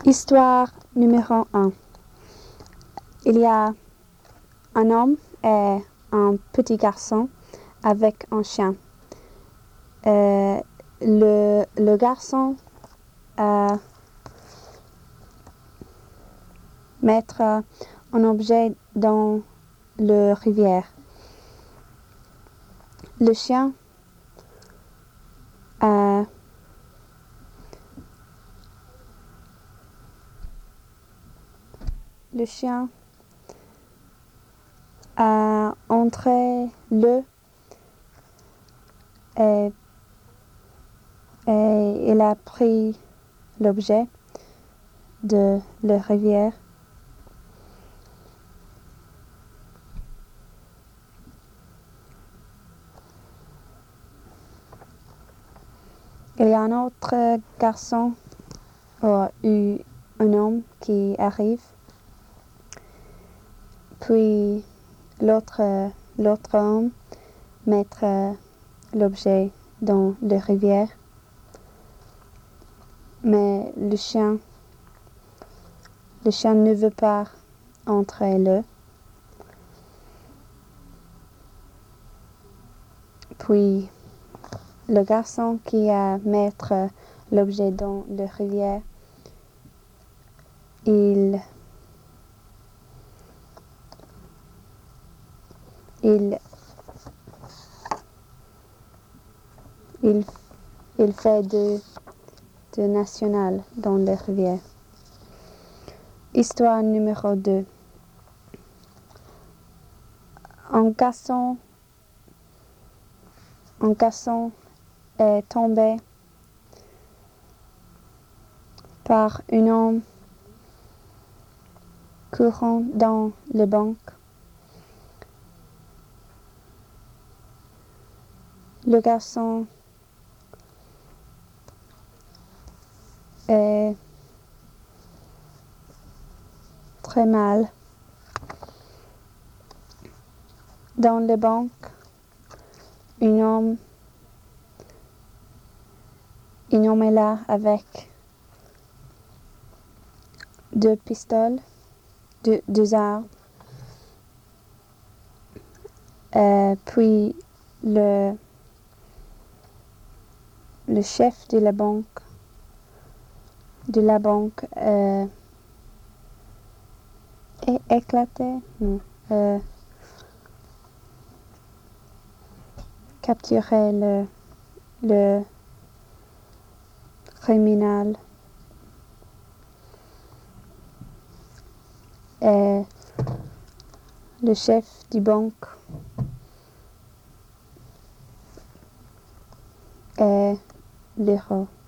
Histoire numéro 1. Il y a un homme et un petit garçon avec un chien. Le garçon mettre un objet dans la rivière. Le chien a entré l'eau et il a pris l'objet de la rivière. Il y a un autre garçon ou un homme qui arrive. Puis l'autre homme mettre l'objet dans la rivière. Mais le chien ne veut pas entrer là. Puis le garçon qui a mettre l'objet dans la rivière, il fait de national dans la rivière. Histoire numéro 2. Un garçon est tombé par un homme courant dans la banque. Le garçon est très mal. Dans la banque, un homme est là avec deux pistolets, deux armes. Puis le chef de la banque est éclaté, capturer le criminel et le chef du banque est l'héros.